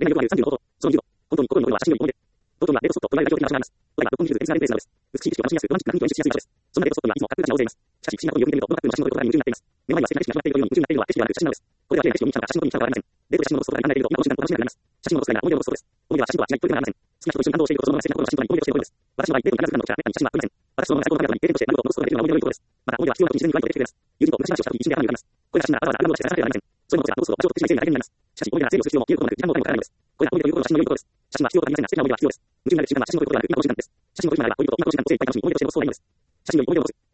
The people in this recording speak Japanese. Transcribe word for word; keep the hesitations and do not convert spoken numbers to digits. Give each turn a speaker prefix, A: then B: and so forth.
A: よくあるさんじゅうのこと。そのにじゅう度。本当に心に残るのは写真よりもので。同等なデートスポットと言われる代表的な場所があります。どれが六本木ヒルズエンスガーデンプレイスなのです。美しい景色を楽しみやすく、ロマンチックな雰囲気を演出しやすい場所です。そんなデートスポットにはいつもカップルたちが大勢います。しかし、不審なことによく見てみると、このカップルの写真のどこかに夢中になっていることが夢には素敵な景色が決まっているように夢中になっているというように夢中になっているのは決して夢のです。これでは綺麗な景色を見たのか写真のどこにしかがありません。デートや写真のロストが案内できると、今の時間と楽しみがあります。写真のロスが思い出のロストです。思い出は写真とは違い、一人ではなりません。好きな人と一緒に感動していること、そのまま素敵な心の写真と思い出をしていることです。私の場合、デートに必ず浮かんだ時は、めったに写真は撮りません。私そのまま最高のカメラにデートとして何度もロストができるのが思い出の良いことです。また、思い出は必要な時に自然に湧いて出てきてくれます。友人と昔話をした時、一瞬で頭に浮かびます。これら写真がわざわざ何度もして出さなければなりません。そういうのですが、ロストを場所を特殊な整理が大変になります。しかし、思い出が整理をする必要も見ることもなく、時間もお金もかからないのです。これが思い出ということの写真の良いところです。写真は必要とは言いませんが、素敵な思い出は必要です。夢中になる瞬間は写真の撮ることではなく、今この瞬間です。写真の撮るなら、思い出と今この瞬間の整理といった楽しみ、思い出をしていることそうはいないのです。写真より思い出を残す。